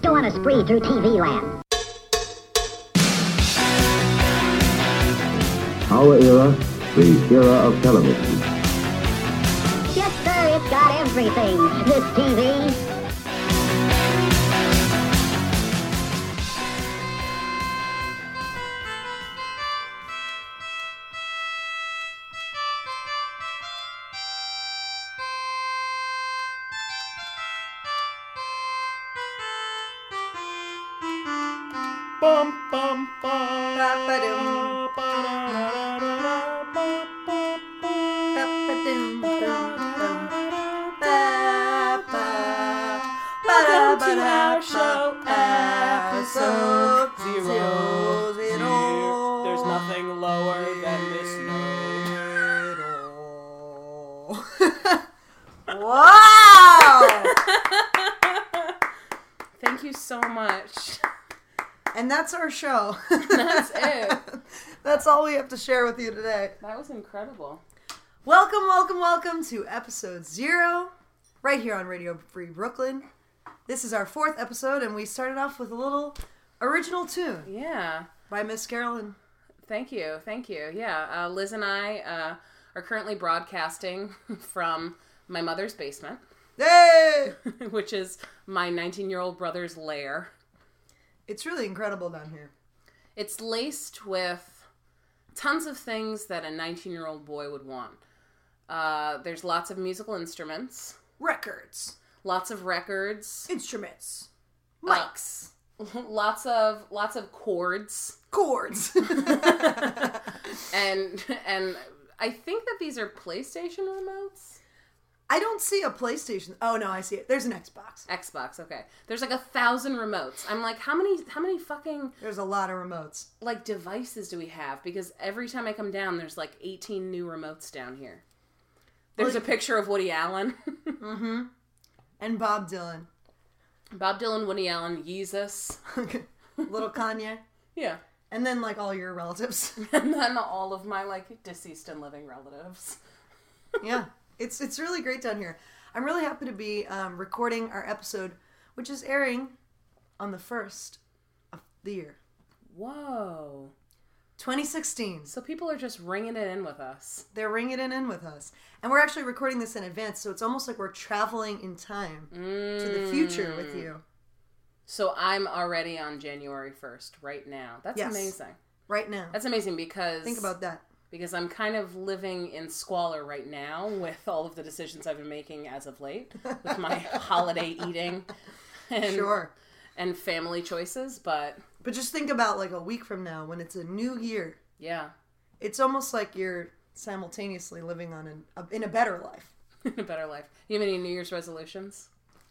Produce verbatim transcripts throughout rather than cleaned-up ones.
go on a spree through T V land. Our era, the era of television. Yes, sir, it's got everything. This T V. Bum, bum, bum. Ba-ba-dum. Welcome to our show, episode zero. Zero. There's nothing lower than this note. Wow! Thank you so much. And that's our show. That's it. That's all we have to share with you today. That was incredible. Welcome, welcome, welcome to episode zero, right here on Radio Free Brooklyn. This is our fourth episode, and we started off with a little original tune Yeah. by Miss Carolyn. Thank you. Thank you. Yeah. Uh, Liz and I uh, are currently broadcasting from my mother's basement, Hey! which is my nineteen-year-old brother's lair. It's really incredible down here. It's laced with tons of things that a nineteen-year-old boy would want. Uh, there's lots of musical instruments, Records. lots of records, Instruments. Uh, Mics. lots of lots of chords, Chords. and and I think that these are PlayStation remotes. I don't see a PlayStation. Oh, no, I see it. There's an Xbox. Xbox, okay. There's like a thousand remotes. I'm like, how many how many fucking There's a lot of remotes. like devices do we have? Because every time I come down, there's like eighteen new remotes down here. There's Well, a picture of Woody Allen. Mm-hmm. And Bob Dylan. Bob Dylan, Woody Allen, Yeezus. Little Kanye. Yeah. And then, like, all your relatives. And then all of my like deceased and living relatives. Yeah. It's it's really great down here. I'm really happy to be um, recording our episode, which is airing on the first of the year. Whoa. twenty sixteen. So people are just ringing it in with us. They're ringing it in with us. And we're actually recording this in advance, so it's almost like we're traveling in time Mm. to the future with you. So I'm already on January first right now. That's Yes. amazing. Right now. That's amazing because Think about that. because I'm kind of living in squalor right now with all of the decisions I've been making as of late with my holiday eating and, Sure. and family choices. But But just think about, like, a week from now when it's a new year. yeah, It's almost like you're simultaneously living on an, a, in a better life. a better life. You have any New Year's resolutions?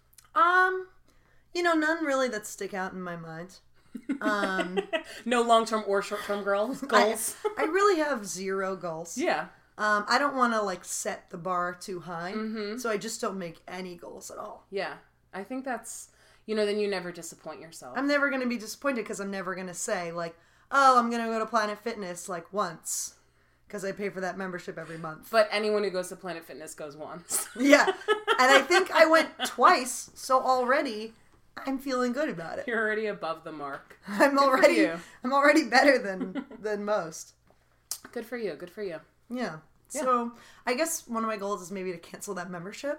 Um, you know, none really that stick out in my mind. Um, No long-term or short-term goals? goals? I, I really have zero goals. Yeah. Um, I don't want to, like, set the bar too high, Mm-hmm. so I just don't make any goals at all. Yeah. I think that's, you know, then you never disappoint yourself. I'm never going to be disappointed because I'm never going to say, like, oh, I'm going to go to Planet Fitness, like, once. Because I pay for that membership every month. But anyone who goes to Planet Fitness goes once. Yeah. And I think I went twice, so already I'm feeling good about it. You're already above the mark. I'm Good for already you. I'm already better than than most. Good for you. Good for you. Yeah. Yeah. So I guess one of my goals is maybe to cancel that membership.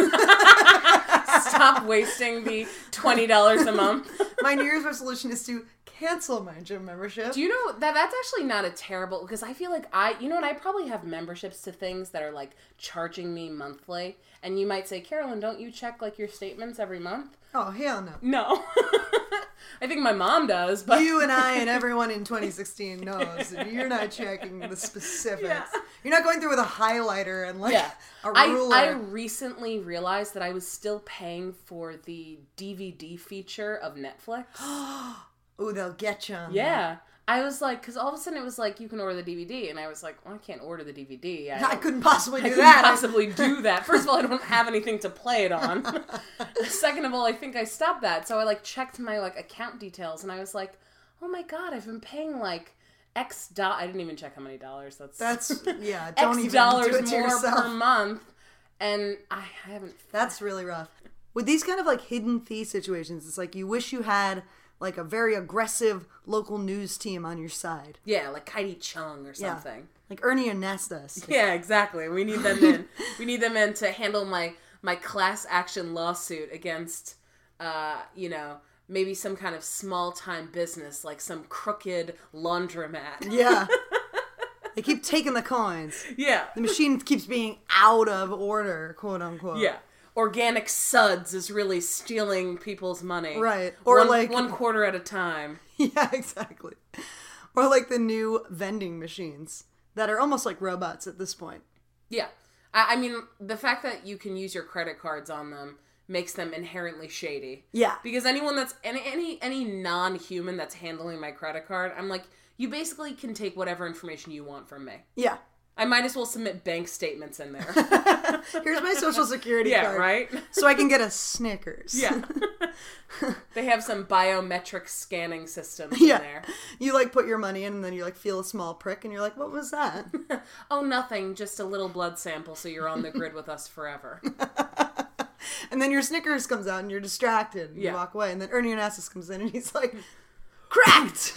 Stop wasting the twenty dollars a month. My New Year's resolution is to cancel my gym membership. Do you know that that's actually not a terrible, because I feel like I, you know what, I probably have memberships to things that are like charging me monthly. And you might say, Carolyn, don't you check like your statements every month? Oh, hell no. No. I think my mom does, but You and I and everyone in twenty sixteen knows that you're not checking the specifics. Yeah. You're not going through with a highlighter and like yeah. a I, ruler. I recently realized that I was still paying for the D V D feature of Netflix. Ooh, they'll get you. On Yeah. I was like, because all of a sudden it was like, you can order the D V D. And I was like, well, I can't order the D V D. I, that. I couldn't possibly I do couldn't that. possibly do that. First of all, I don't have anything to play it on. Second of all, I think I stopped that. So I like checked my like account details and I was like, oh my God, I've been paying like X dot. I didn't even check how many dollars. That's That's, yeah, don't X even dollars do it to more yourself. per month. And I haven't. That's really rough. with these kind of like hidden fee situations, it's like you wish you had like a very aggressive local news team on your side. Yeah, like Kaidi Chung or Yeah. something. Like Ernie Anastas. Yeah, exactly. We need them in. We need them in to handle my my class action lawsuit against, uh, you know, maybe some kind of small time business, like some crooked laundromat. Yeah. They keep taking the coins. Yeah. The machine keeps being out of order, quote unquote. Yeah. Organic Suds is really stealing people's money. Right. Or one, like one quarter at a time. Yeah, exactly. Or like the new vending machines that are almost like robots at this point. Yeah. I, I mean, the fact that you can use your credit cards on them makes them inherently shady. Yeah. Because anyone that's, any, any, any non-human that's handling my credit card, I'm like, you basically can take whatever information you want from me. Yeah. I might as well submit bank statements in there. Here's my social security yeah, card. right? So I can get a Snickers. Yeah. They have some biometric scanning systems Yeah. in there. You like put your money in and then you like feel a small prick and you're like, what was that? Oh, nothing. Just a little blood sample so you're on the grid with us forever. And then your Snickers comes out and you're distracted. And Yeah. You walk away. And then Ernie Onassis comes in and he's like, cracked!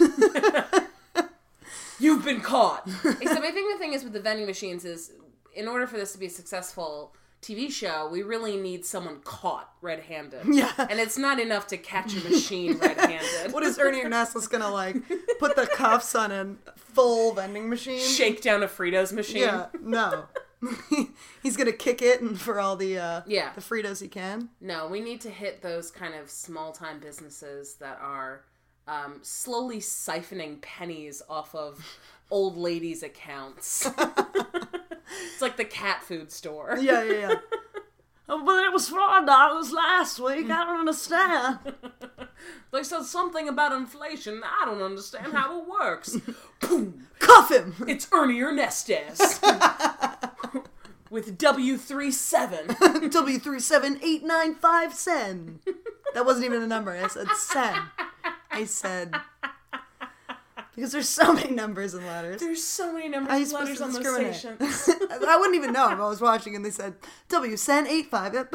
You've been caught. Except I think the thing is with the vending machines is, in order for this to be a successful T V show, we really need someone caught red-handed. Yeah. And it's not enough to catch a machine red-handed. What is Ernie Onassis gonna like? Put the cuffs on a full vending machine? Shake down a Fritos machine? Yeah, no. He's gonna kick it and for all the uh, Yeah. the Fritos he can. No, we need to hit those kind of small-time businesses that are um, slowly siphoning pennies off of old ladies' accounts. It's like the cat food store. Yeah, yeah, yeah. Oh, but it was four dollars last week. I don't understand. They said something about inflation. I don't understand how it works. Boom! Cuff him. It's Ernie Ernestes. With W thirty-seven. W three seven eight nine five sen. That wasn't even a number. I said sen. I said because there's so many numbers and letters. There's so many numbers How are you and letters on supposed those to stations. I wouldn't even know if I was watching and they said W sen eight five. I'd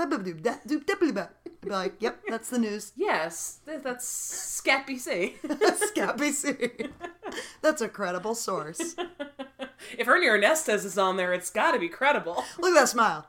be like, yep, that's the news. Yes, th- that's Scat B C. Scat B C. That's a credible source. If Ernie Ernestes is on there, it's got to be credible. Look at that smile.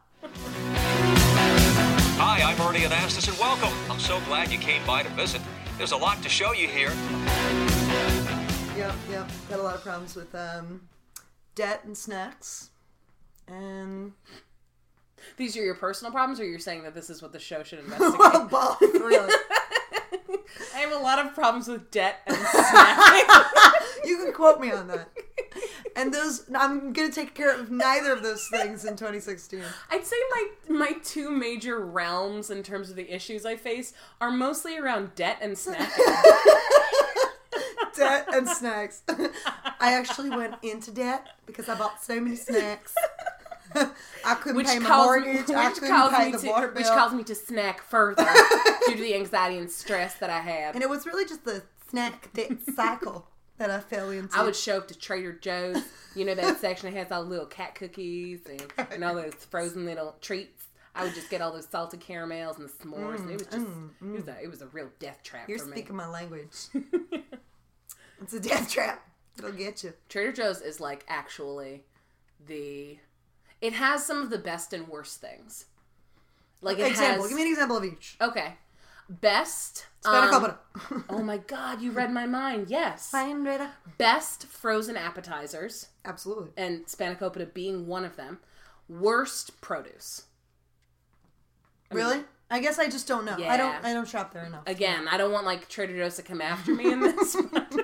Hi, I'm Ernie Anastas, and welcome. I'm so glad you came by to visit. There's a lot to show you here. Yep, yep. Got a lot of problems with um, debt and snacks. And These are your personal problems, or you're saying that this is what the show should investigate? well, both, really. I have a lot of problems with debt and snacking. You can quote me on that. And those, I'm going to take care of neither of those things in twenty sixteen. I'd say my my two major realms in terms of the issues I face are mostly around debt and snacking. Debt and snacks. I actually went into debt because I bought so many snacks. I couldn't Which pay my caused, mortgage. which, I couldn't caused pay me the to, water bill. which caused me to snack further due to the anxiety and stress that I had. And it was really just the snack debt cycle that I fell into. I would show up to Trader Joe's, you know, that section that has all the little cat cookies and, and all those frozen little treats. I would just get all those salted caramels and the s'mores. Mm, and it was just, mm, mm. it was a, it was a real death trap You're for me. You're speaking my language. It's a death trap. It'll get you. Trader Joe's is like actually the, it has some of the best and worst things. Like it example. has, Give me an example of each. Okay. Best. Um, oh my god, you read my mind. Yes. Fine, Rita. Best frozen appetizers. Absolutely. And spanakopita being one of them. Worst produce. I really? mean, I guess I just don't know. Yeah. I don't I don't shop there enough. Again, I don't want like Trader Joe's to come after me in this.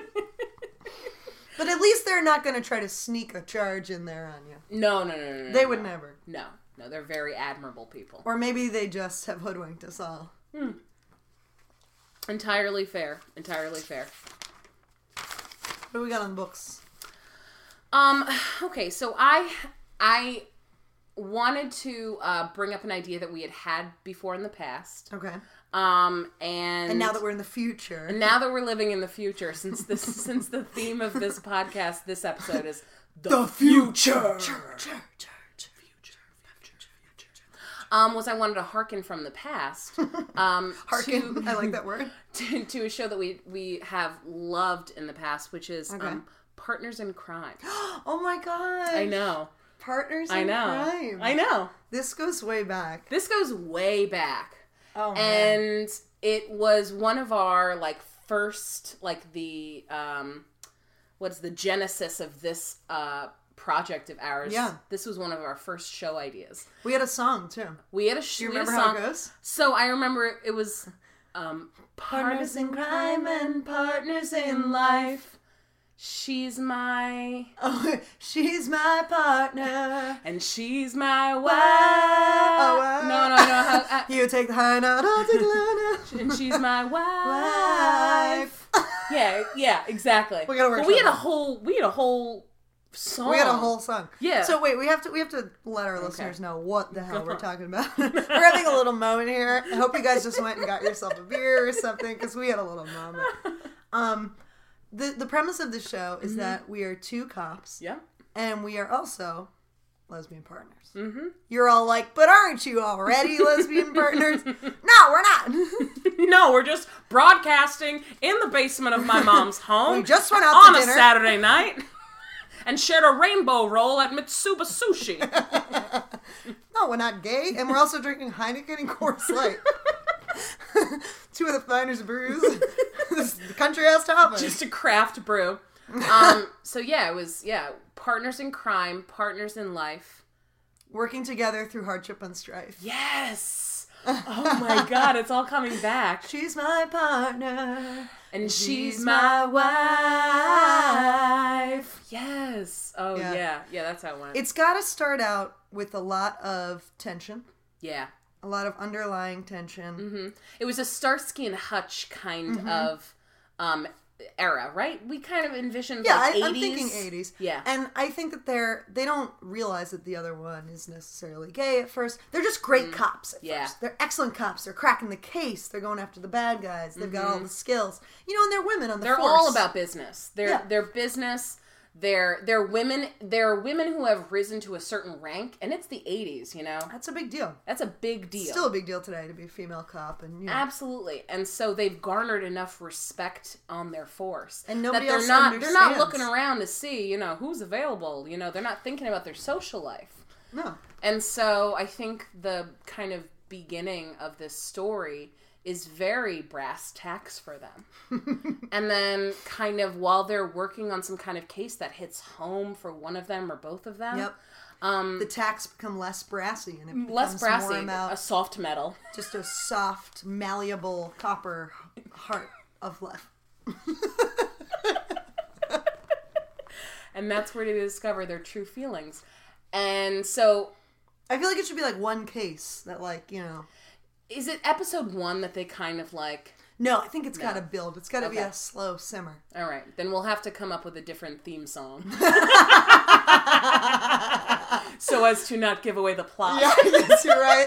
But at least they're not going to try to sneak a charge in there on you. No, no, no, no, no. They no. would never. No. No, they're very admirable people. Or maybe they just have hoodwinked us all. Hmm. Entirely fair. Entirely fair. What do we got on books? Um, okay, so I I wanted to uh, bring up an idea that we had had before in the past. Okay. Um, and... And now that we're in the future. And now that we're living in the future, since this since the theme of this podcast, this episode is The, the future. future. um, was I wanted to hearken from the past. Um, Hearken. to, I like that word. To, to a show that we, we have loved in the past, which is Okay. um, Partners in Crime. Oh my god. I know. Partners in I know. Crime. I know. This goes way back. This goes way back. Oh man. And it was one of our, like, first, like, the, um, what's the genesis of this uh, project of ours. Yeah. This was one of our first show ideas. We had a song too. We had a sh- Do you we had a remember how song. it goes? So I remember it was um, partners in crime and partners in life. She's my Oh, she's my partner. and she's my wife. Oh, wow. No, no, no. How, uh, You take the high note, I'll take the low note. and she's my wife. Wife. Yeah, yeah, exactly. We gotta work But we had a something. whole, we had a whole song. We had a whole song. Yeah. So wait, we have to we have to let our listeners know what the hell we're talking about. We're having a little moment here. I hope you guys just went and got yourself a beer or something because we had a little moment. Um, the the premise of the show is Mm-hmm. that we are two cops. Yeah. And we are also lesbian partners. Mm-hmm. You're all like, but aren't you already lesbian partners? No, we're not. No, we're just broadcasting in the basement of my mom's home. We just went out on to a dinner. Saturday night and shared a rainbow roll at Mitsuba Sushi. No, we're not gay, and we're also drinking Heineken and Coors Light. Two of the finest brews the country has to offer. Just a craft brew. Um, so yeah, it was, yeah, partners in crime, partners in life. Working together through hardship and strife. Yes! Oh my god, it's all coming back. She's my partner. And she's she's my my wife. Yes. Oh Yeah. yeah. Yeah, that's how it went. It's got to start out with a lot of tension, yeah. a lot of underlying tension. Mm-hmm. It was a Starsky and Hutch kind Mm-hmm. of um, era, right? We kind of envisioned Yeah, like I, eighties. I'm thinking eighties. Yeah. And I think that they're, they don't realize that the other one is necessarily gay at first. They're just great cops at Mm. Yeah. first. They're excellent cops. They're cracking the case. They're going after the bad guys. They've got Mm-hmm. all the skills. You know, and they're women on the They're force. all about business. They're Yeah. they're business. They're they're women. They're women who have risen to a certain rank, and it's the eighties. You know, That's a big deal. that's a big deal. Still a big deal today to be a female cop. And you know. Absolutely, and so they've garnered enough respect on their force, And nobody that they're else not they're not understands. looking around to see, you know, who's available. You know, they're not thinking about their social life. No. And so I think the kind of beginning of this story is very brass tacks for them. And then kind of while they're working on some kind of case that hits home for one of them or both of them. Yep. Um, the tacks become less brassy and it becomes Less brassy, more about a soft metal. just a soft, malleable copper heart of life. And that's where they discover their true feelings. And so I feel like it should be like one case that, like, you know. is it episode one that they kind of like... No, I think it's got to build. It's got to be Okay. a slow simmer. All right, then we'll have to come up with a different theme song. So as to not give away the plot. Yeah, yes, you're right.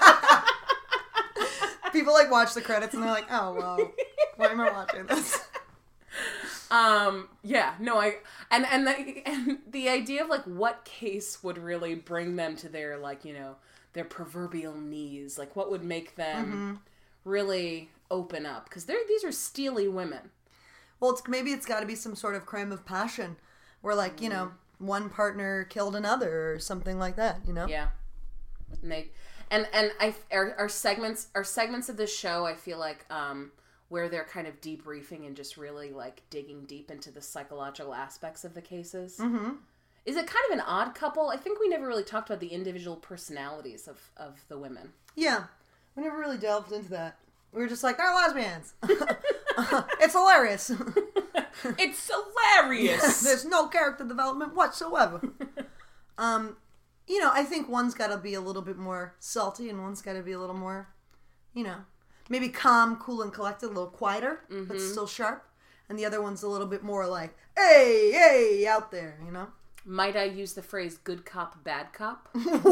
People like watch the credits and they're like, oh, well, why am I watching this? Um, yeah, no, I, and, and the, and the idea of like what case would really bring them to their, like, you know, their proverbial knees, like what would make them Mm-hmm. really open up? Because they're, these are steely women. Well, it's maybe it's got to be some sort of crime of passion where, like, you know, one partner killed another or something like that, you know? Yeah. And they, and, and I, our, our segments, our segments of this show, I feel like, um, where they're kind of debriefing and just really like digging deep into the psychological aspects of the cases. Mm-hmm. Is it kind of an odd couple? I think we never really talked about the individual personalities of, of the women. Yeah. We never really delved into that. We were just like, they're lesbians. It's hilarious. It's hilarious! There's no character development whatsoever. um, you know, I think one's got to be a little bit more salty and one's got to be a little more, you know, maybe calm, cool, and collected, a little quieter, but still sharp. And the other one's a little bit more like, hey, hey, out there, you know? Might I use the phrase good cop, bad cop?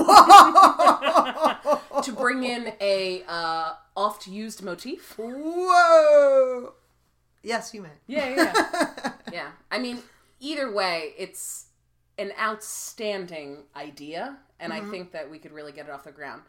To bring in a uh, oft-used motif? Whoa! Yes, you may. Yeah, yeah. Yeah. I mean, either way, it's an outstanding idea, and I think that we could really get it off the ground.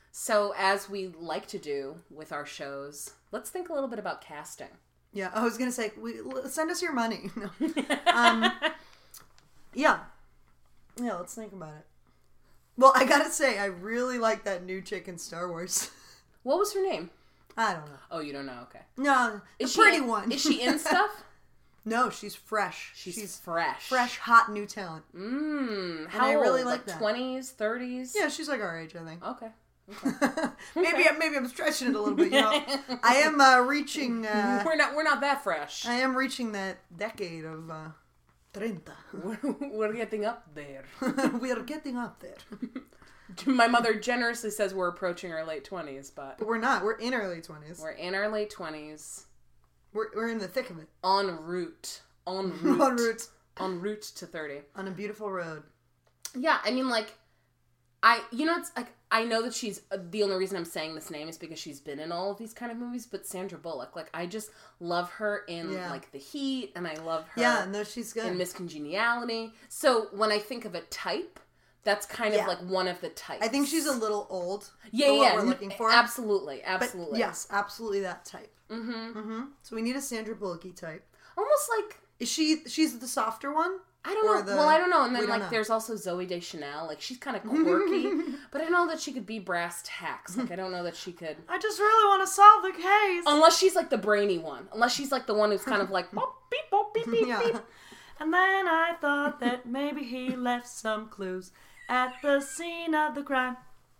So, as we like to do with our shows, let's think a little bit about casting. Yeah, I was gonna say, we send us your money. No. um, yeah, yeah. Let's think about it. Well, I gotta say, I really like that new chick in Star Wars. What was her name? I don't know. Oh, you don't know? Okay. No, the Is she pretty in, one. Is she in stuff? No, she's fresh. She's, She's fresh. fresh, hot new talent. Mmm. How I old? really like like that. twenties, thirties? Yeah, she's like our age, I think. Okay. Okay. maybe maybe I'm stretching it a little bit. You know, I am uh, reaching. Uh, we're not. We're not that fresh. I am reaching that decade of uh, treinta. We're, we're getting up there. We are getting up there, My mother generously says we're approaching our late twenties, but but we're not. We're in our late twenties. we're in our late twenties. We're we're in the thick of it. En route. En route. En route. En route to thirty. On a beautiful road. Yeah, I mean, like, I, you know, it's like, I know that she's, uh, the only reason I'm saying this name is because she's been in all of these kind of movies, but Sandra Bullock, like, I just love her in, Yeah. like, The Heat, and I love her Yeah, no, she's good. in Miss Congeniality. So, when I think of a type, that's kind of, Yeah. like, one of the types. I think she's a little old. yeah, for yeah, what we're n- looking for. Absolutely, But absolutely. yes, absolutely that type. Mm-hmm. Mm-hmm. So we need a Sandra Bullocky type. Almost like, Is she? She's the softer one. I don't Or know. the- well, I don't know. And then, we don't like, know. there's also Zooey Deschanel. Like, she's kind of quirky, but I don't know that she could be brass tacks. Like, I don't know that she could. I just really want to solve the case. Unless she's, like, the brainy one. Unless she's, like, the one who's kind of like, boop, beep, boop, beep, beep, Yeah. beep. And then I thought that maybe he left some clues at the scene of the crime.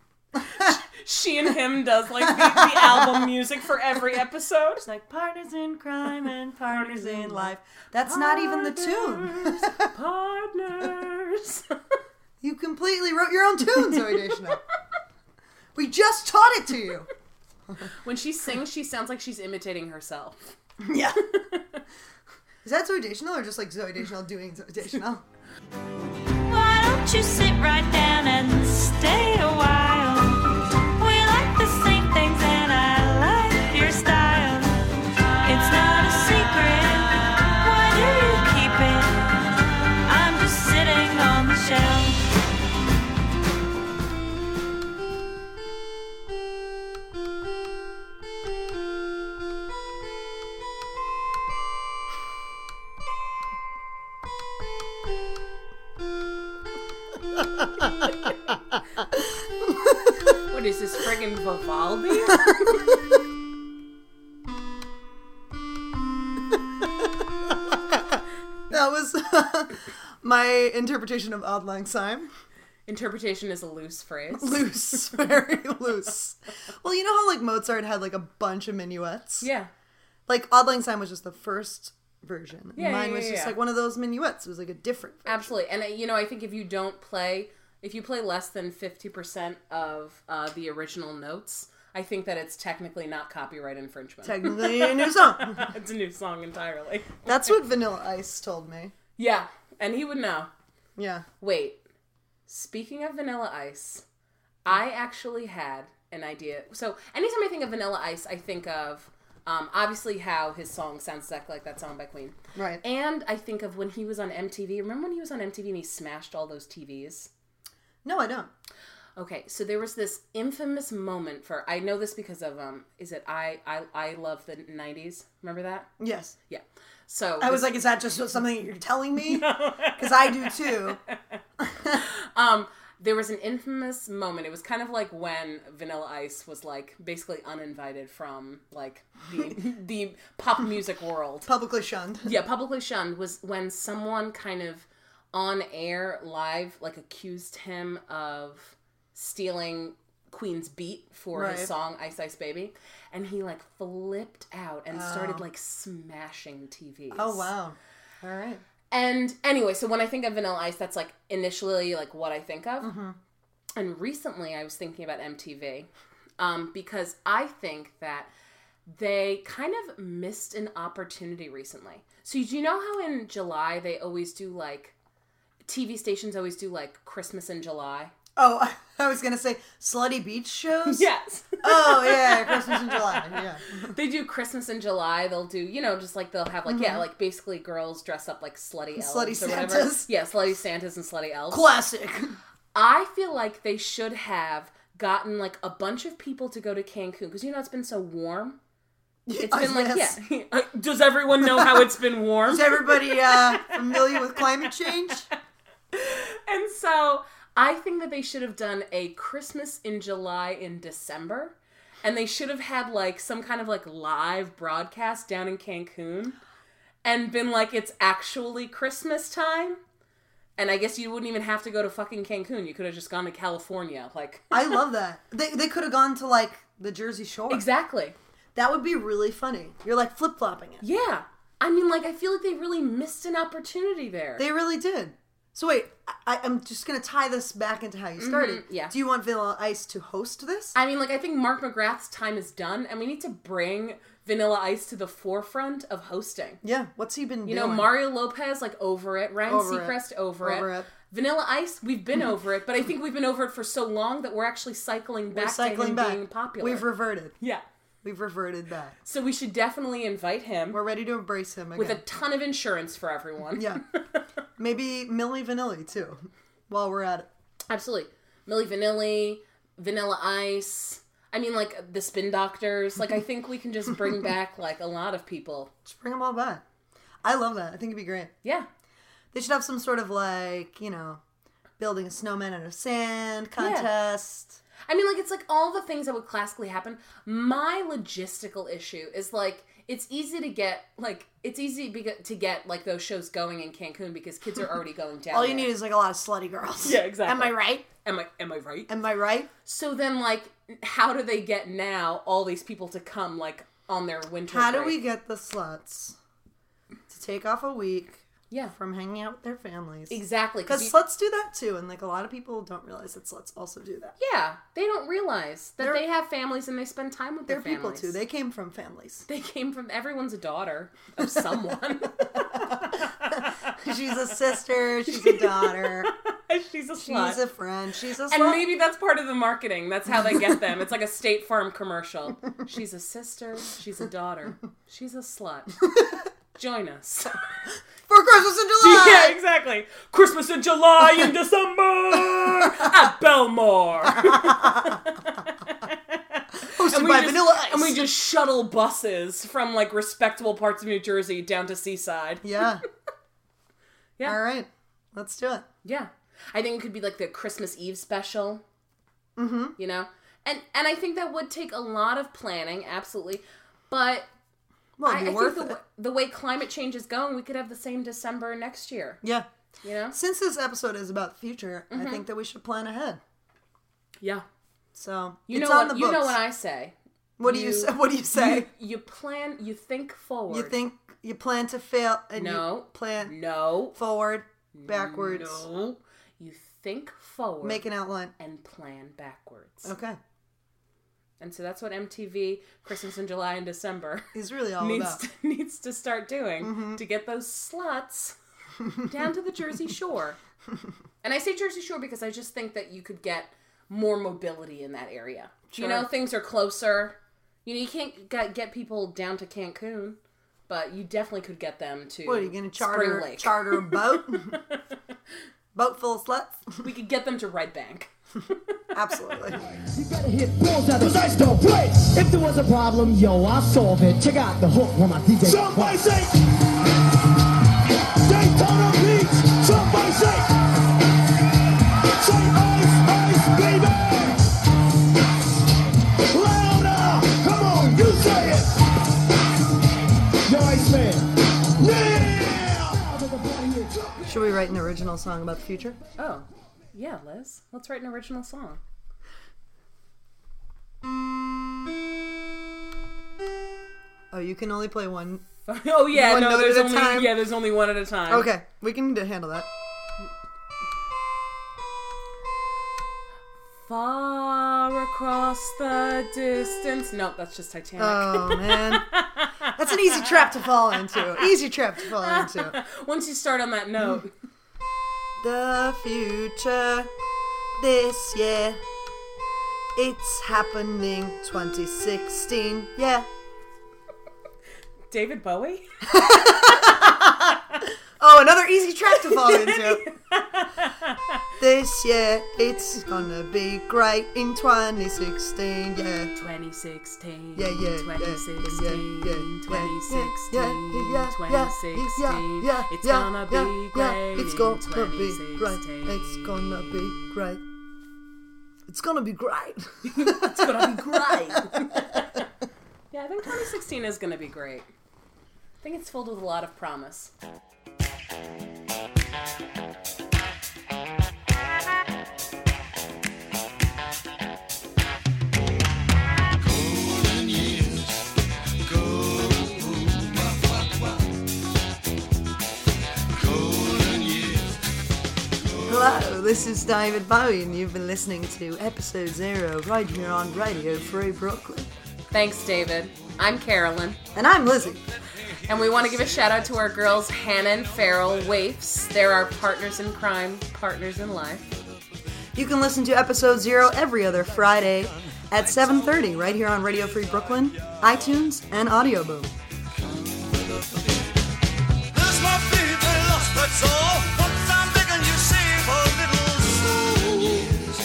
She and him does, like, the, the album music for every episode. It's like partners in crime and partners in life. That's not even the tune. Partners. You completely wrote your own tune, Zoe Deschanel. We just taught it to you. When she sings, she sounds like she's imitating herself. Yeah. Is that Zoe Deschanel or just like Zoe Deschanel doing Zoe Deschanel? Why don't you sit right down and stay a while? We like the same things and I like your style. It's not a secret. Why do you keep it? I'm just sitting on the shelf. What is this, friggin' Vivaldi? That was my interpretation of Auld Lang Syne. Interpretation is a loose phrase. Loose, very loose. Well, you know how like Mozart had like a bunch of minuets? Yeah. Like Auld Lang Syne was just the first version. Yeah, Mine yeah, was yeah, just yeah. like one of those minuets. It was like a different version. Absolutely. And, uh, you know, I think if you don't play, if you play less than fifty percent of uh, the original notes, I think that it's technically not copyright infringement. Technically a new song. It's a new song entirely. That's what Vanilla Ice told me. Yeah. And he would know. Yeah. Wait. Speaking of Vanilla Ice, I actually had an idea. So, anytime I think of Vanilla Ice, I think of, um, obviously, how his song sounds exactly like that song by Queen. Right. And I think of when he was on M T V. Remember when he was on M T V and he smashed all those T Vs? No, I don't. Okay, so there was this infamous moment for, I know this because of, um, is it I I, I Love the nineties? Remember that? Yes. Yeah. So I was this- like, is that just something you're telling me? Because I do too. Um, there was an infamous moment. It was kind of like when Vanilla Ice was like basically uninvited from like the the pop music world. Publicly shunned. Yeah, publicly shunned was when someone kind of on air live like accused him of stealing Queen's beat for Right. his song Ice Ice Baby, and he like flipped out and started like smashing T Vs. Oh, wow. All right. And anyway, so when I think of Vanilla Ice, that's like initially like what I think of. Mm-hmm. And recently I was thinking about M T V um, because I think that they kind of missed an opportunity recently. So do you know how in July they always do like, T V stations always do like Christmas in July? Oh, I was going to say slutty beach shows? Yes. Oh, yeah, Christmas in July, yeah. They do Christmas in July. They'll do, you know, just like they'll have like, yeah, like basically girls dress up like slutty elves Slutty or whatever. Santas. Yeah, slutty Santas and slutty elves. Classic. I feel like they should have gotten like a bunch of people to go to Cancun because you know it's been so warm. It's I been like guess. yeah. Does everyone know how it's been warm? Is everybody uh, familiar with climate change? And so I think that they should have done a Christmas in July in December. And they should have had like some kind of like live broadcast down in Cancun. And been like, it's actually Christmas time. And I guess you wouldn't even have to go to fucking Cancun. You could have just gone to California. Like I love that. They they could have gone to like the Jersey Shore. Exactly. That would be really funny. You're like flip-flopping it. Yeah. I mean, like, I feel like they really missed an opportunity there. They really did. So wait, I, I'm just going to tie this back into how you started. Mm-hmm, yeah. Do you want Vanilla Ice to host this? I mean, like, I think Mark McGrath's time is done, and we need to bring Vanilla Ice to the forefront of hosting. Yeah. What's he been You doing? know, Mario Lopez, like, over it. Ryan Over it. Seacrest, over, Over it. it. Vanilla Ice, we've been over it, but I think we've been over it for so long that we're actually cycling back We're cycling to him back. being popular. We've reverted. yeah. We've reverted back. So we should definitely invite him We're ready to embrace him again. with a ton of insurance for everyone. Yeah. Maybe Milli Vanilli, too, while we're at it. Absolutely. Milli Vanilli, Vanilla Ice. I mean, like, the Spin Doctors. Like, I think we can just bring back, like, a lot of people. Just bring them all back. I love that. I think it'd be great. Yeah. They should have some sort of, like, you know, building a snowman out of sand contest. I mean, like, it's like all the things that would classically happen. My logistical issue is, like, it's easy to get, like, it's easy be- to get, like, those shows going in Cancun because kids are already going down All you there. need is, like, a lot of slutty girls. Yeah, exactly. Am I right? Am I, am I right? Am I right? So then, like, how do they get now all these people to come, like, on their winter How do break? we get the sluts to take off a week Yeah. from hanging out with their families? Exactly. Because you- sluts do that, too. And, like, a lot of people don't realize that sluts also do that. Yeah, they don't realize that They're- they have families and they spend time with They're their people, families. too. They came from families. They came from everyone's a daughter of someone. She's a sister. She's a daughter. She's a slut. She's a friend. She's a slut. and maybe that's part of the marketing. That's how they get them. It's like a State Farm commercial. She's a sister. She's a daughter. She's a slut. Join us. For Christmas in July! Yeah, exactly. Christmas in July and December at Belmore. Hosted And we, by just, Vanilla Ice. and we just shuttle buses from like respectable parts of New Jersey down to Seaside. Yeah. Yeah. All right. Let's do it. Yeah. I think it could be like the Christmas Eve special. Mm-hmm. You know? And and I think that would take a lot of planning, absolutely. But Well, I, it'd I be think worth the, it. w- the way climate change is going, we could have the same December next year. Yeah. You know? Since this episode is about the future, Mm-hmm. I think that we should plan ahead. Yeah. So You it's know on what the you know books. what I say. What do you say? What do you say? You, you plan, you think forward. You think you plan to fail and No. you plan No. forward, backwards, No. You think forward. make an outline. and plan backwards. Okay. And so that's what M T V Christmas in July and December He's really all needs about. to, needs to start doing Mm-hmm. to get those sluts down to the Jersey Shore. And I say Jersey Shore because I just think that you could get more mobility in that area. Sure. You know, things are closer. You know, you can't get, get people down to Cancun, but you definitely could get them to What are you going to Spring charter? Lake. Charter a boat? Boat full of sluts? We could get them to Red Bank. Absolutely. You better hit balls out cause ice don't play. If there was a problem, yo, I'll solve it. Check out the hook when my D J. Somebody say Daytona Beach. Somebody say Say ice, ice, baby. Louder. Come on, you say it. Yo, Iceman. Yeah. Should we write an original song about the future? Oh, yeah, Liz. Let's write an original song. Oh, you can only play one. Oh yeah, One no, note there's at a only time? yeah, there's only one at a time. Okay, we can handle that. Far across the distance. Nope, that's just Titanic. Oh man, that's an easy trap to fall into. Easy trap to fall into. Once you start on that note, The future, this year, it's happening. twenty sixteen, yeah. David Bowie. Oh, another easy trap to fall into. this year. It's gonna be great in twenty sixteen, yeah. twenty sixteen. Yeah, yeah, twenty sixteen. yeah, yeah, yeah, twenty sixteen. yeah, yeah, yeah, twenty sixteen. yeah, It's yeah, gonna yeah, be yeah, great. It's in gonna be great. twenty sixteen. It's gonna be great. It's gonna be great. It's gonna be great. Yeah, I think twenty sixteen is gonna be great. I think it's filled with a lot of promise. Hello, this is David Bowie, and you've been listening to episode zero right here on Radio Free Brooklyn. Thanks, David. I'm Carolyn. And I'm Lizzie. And we want to give a shout out to our girls, Hannah and Farrell Waifs. They're our partners in crime, partners in life. You can listen to episode zero every other Friday at seven thirty right here on Radio Free Brooklyn, iTunes, and Audio Boom. There's my baby lost, that's all. Once I'm begging you, save a little soul.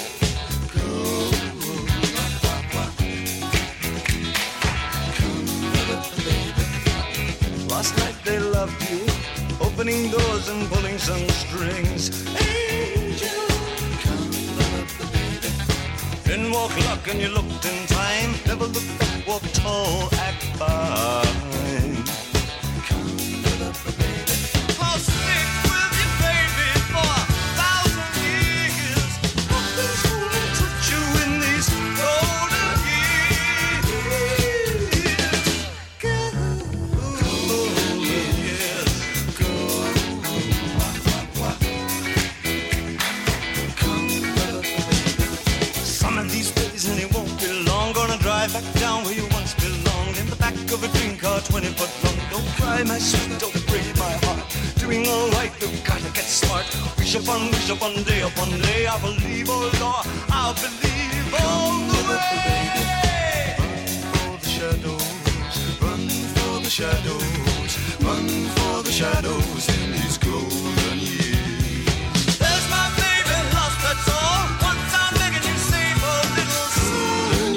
Last night they loved you, opening doors and pulling some strings. Angel, come up the baby. Didn't walk luck and you looked in time. Never looked back, walk tall, act fine. Come up the baby. I'll stick with you, baby, for a thousand years. Nothing's gonna touch you in these golden years. Golden years. Some of these days and it won't be long. Gonna drive back down where you once belonged. In the back of a dream car, twenty foot long. Don't cry, my sweet, don't break my heart. Doing alright, you've gotta get smart. Wish upon, wish upon, day upon day. I believe, oh Lord, I believe all the way. Run for the shadows, run for the shadows, run for the shadows in these golden years. There's my baby lost, that's all. Once I'm begging you, save a little soul.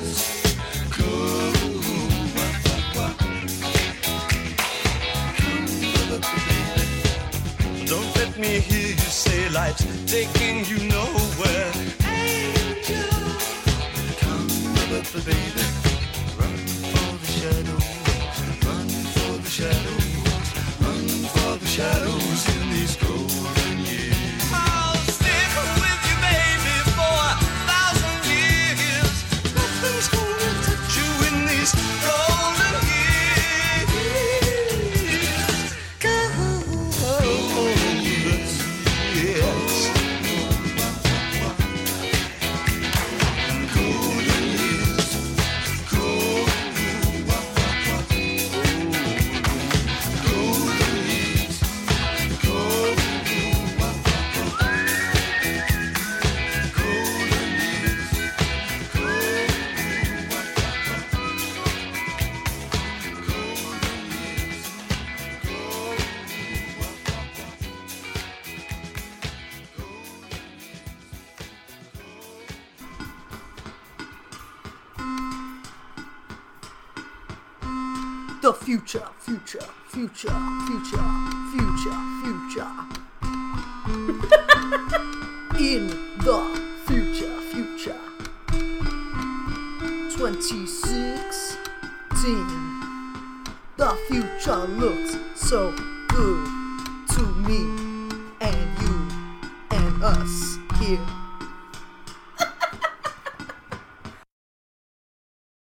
Don't let me hear you say life's taking you nowhere. Angel, come up, baby. Run for the shadows, run for the shadows, run for the shadows in these golden years. I'll stick with you, baby, for a thousand years. Nothing's gonna touch you in these golden years. Golden years, yes. Golden years, golden, golden years, The future, future, future, future, future, future. In the future, future. twenty sixteen. The future looks so good to me and you and us here